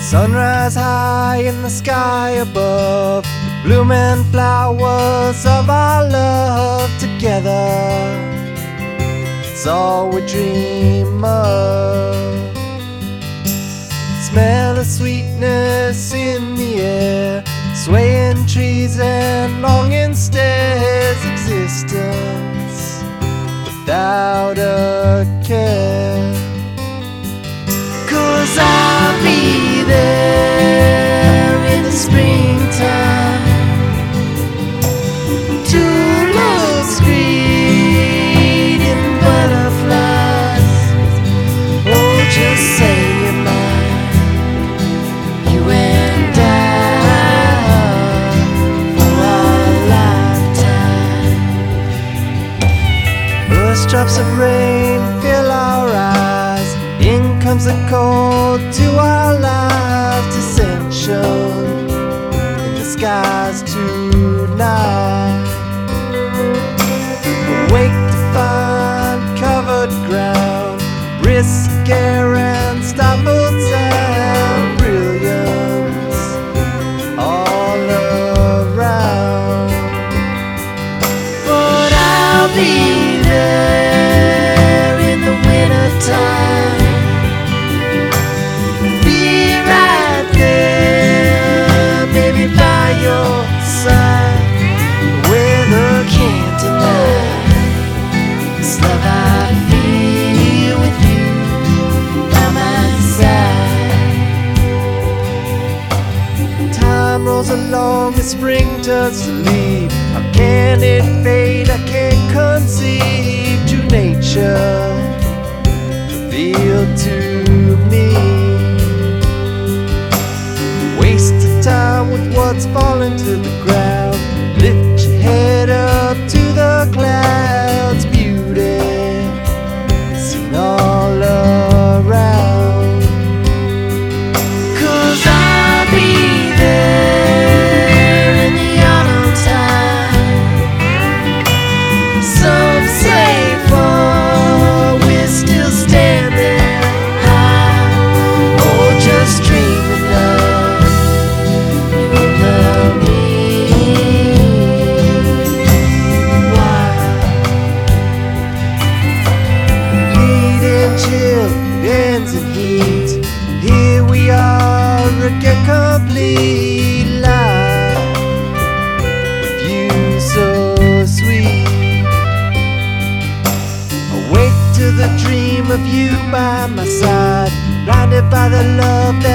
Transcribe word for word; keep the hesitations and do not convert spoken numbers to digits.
Sunrise high in the sky above, the blooming flowers of our love together. It's all we dream of. Smell of sweetness in the air, swaying trees and longing stares existence without a care. 'Cause I'll be there in the springtime to look greeting butterflies. Oh, just say you're mine, you and I, for our lifetime. First drops of rain fill our eyes, in comes the cold to our lives, dissension in the skies tonight. Awake to find covered ground, brisk air and stifled sound, brilliance all around. But I'll be there in the wintertime, by your side, weather can't deny this love I feel with you by my side. Time rolls along as spring turns to leaf. How can it fade? I can't conceive. True nature revealed to me. Time with what's falling to the ground. Lift your head up to the clouds. Beauty seen all around. 'Cause I'll be there in the autumn time. Some say fall, we're still standing high. Oh, just dream of love. Here we are again, complete life with you so sweet. Awake to the dream of you by my side, blinded by the love that